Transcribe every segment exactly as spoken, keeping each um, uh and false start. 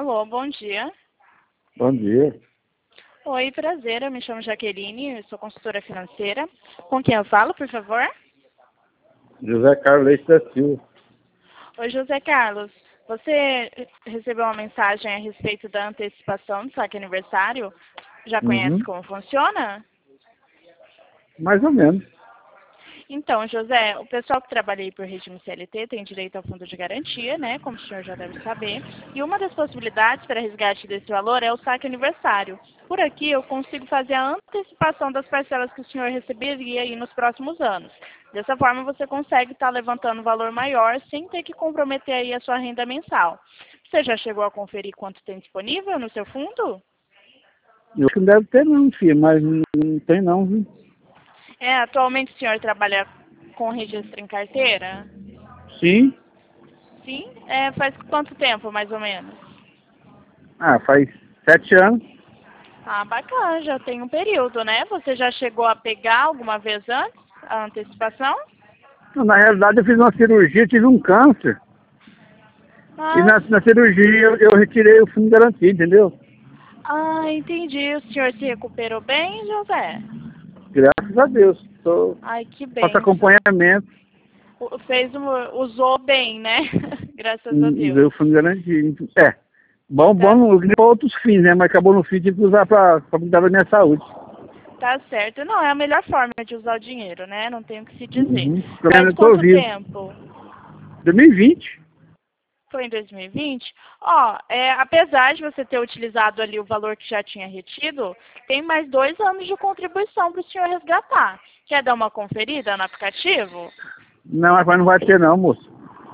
Alô, bom dia. Bom dia. Oi, prazer, eu me chamo Jaqueline, eu sou consultora financeira. Com quem eu falo, por favor? José Carlos Leite da Silva. Oi, José Carlos. Você recebeu uma mensagem a respeito da antecipação do saque aniversário? Já conhece Uhum. como funciona? Mais ou menos. Então, José, o pessoal que trabalha aí por regime C L T tem direito ao fundo de garantia, né? Como o senhor já deve saber. E uma das possibilidades para resgate desse valor é o saque aniversário. Por aqui, eu consigo fazer a antecipação das parcelas que o senhor receberia aí nos próximos anos. Dessa forma, você consegue estar levantando um valor maior sem ter que comprometer aí a sua renda mensal. Você já chegou a conferir quanto tem disponível no seu fundo? Eu acho que não deve ter não, filho, mas não não tem não, viu? É, atualmente o senhor trabalha com registro em carteira? Sim. Sim? É, faz quanto tempo, mais ou menos? Ah, faz sete anos. Ah, bacana, já tem um período, né? Você já chegou a pegar alguma vez antes a antecipação? Na realidade, eu fiz uma cirurgia, tive um câncer. E Ah, na, na cirurgia eu, eu retirei o fundo de garantia, entendeu? ah, entendi. O senhor se recuperou bem, José? Graças a Deus. Tô, Ai, que faço bênção. acompanhamento, O- Fez, um- usou bem, né? Graças a usei Deus. o fundo de garantia. É, bom, bom, Tá, não, para outros fins, né? Mas acabou no fim, tive que usar para cuidar da minha saúde. tá certo. Não, é a melhor forma de usar o dinheiro, né? Não tem o que se dizer. Uhum. Pelo Faz menos eu tô quanto vivo. tempo? dois mil e vinte. Foi em dois mil e vinte? Ó, é, apesar de você ter utilizado ali o valor que já tinha retido, tem mais dois anos de contribuição para o senhor resgatar. Quer dar uma conferida no aplicativo? Não, mas não vai ter não, moço.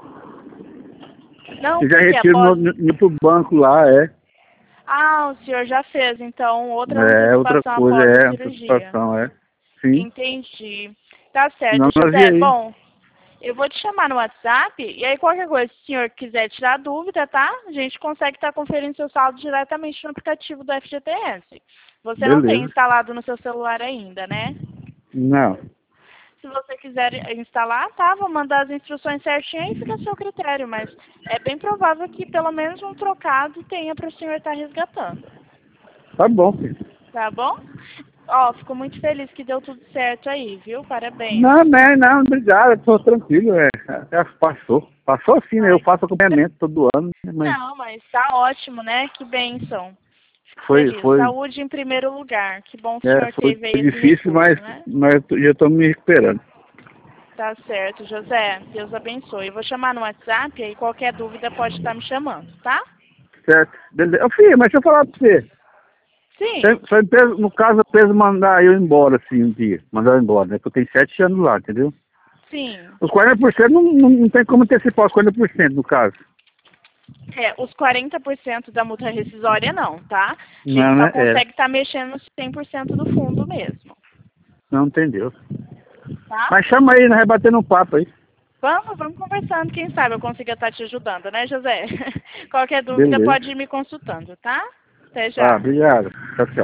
Não, Eu já porque retiro no, após... no, no pro banco lá, é. Ah, o senhor já fez, então, outra É, outra antecipação coisa, após a é, cirurgia. antecipação, é. Sim. Entendi. Tá Não, certo, nós ia José. aí. Bom, eu vou te chamar no WhatsApp e aí qualquer coisa, se o senhor quiser tirar dúvida, tá? A gente consegue estar conferindo seu saldo diretamente no aplicativo do F G T S. Você não tem Beleza. instalado no seu celular ainda, né? Não. Se você quiser instalar, tá? Vou mandar as instruções certinho e fica a seu critério, mas é bem provável que pelo menos um trocado tenha para o senhor estar resgatando. Tá bom, filho. Tá bom? Ó, fico muito feliz que deu tudo certo aí, viu? Parabéns. Não, não, não, obrigado, estou tranquilo, é. é. Passou. Passou sim, né? Eu Ai, faço acompanhamento todo ano, né? Mas não, mas tá ótimo, né? Que bênção. Fico foi, feliz. foi, Saúde em primeiro lugar. Que bom que o é, senhor foi teve aí esse difícil, mas, recurso, né? mas eu tô- já estou me recuperando. Tá certo, José. Deus abençoe. Eu vou chamar no WhatsApp e aí qualquer dúvida pode estar me chamando, tá? Certo? Beleza. Ô, filho, mas deixa eu falar pra você. Sim, Se- se a empresa, no caso, a empresa mandar eu embora, assim, um dia. Mandar eu embora, né? Porque eu tenho sete anos lá, entendeu? sim. Os quarenta por cento não, não, não tem como antecipar os quarenta por cento no caso. É, os quarenta por cento da multa rescisória não, tá? A gente Não, só né? É. consegue estar mexendo nos cem por cento do fundo mesmo, Não entendeu. tá? Mas chama aí, nós vai bater no papo aí. Vamos, vamos conversando, quem sabe eu consiga estar te ajudando, né, José? Qualquer dúvida Beleza. pode ir me consultando, tá? Até Ah, já. obrigado. Tchau, tchau.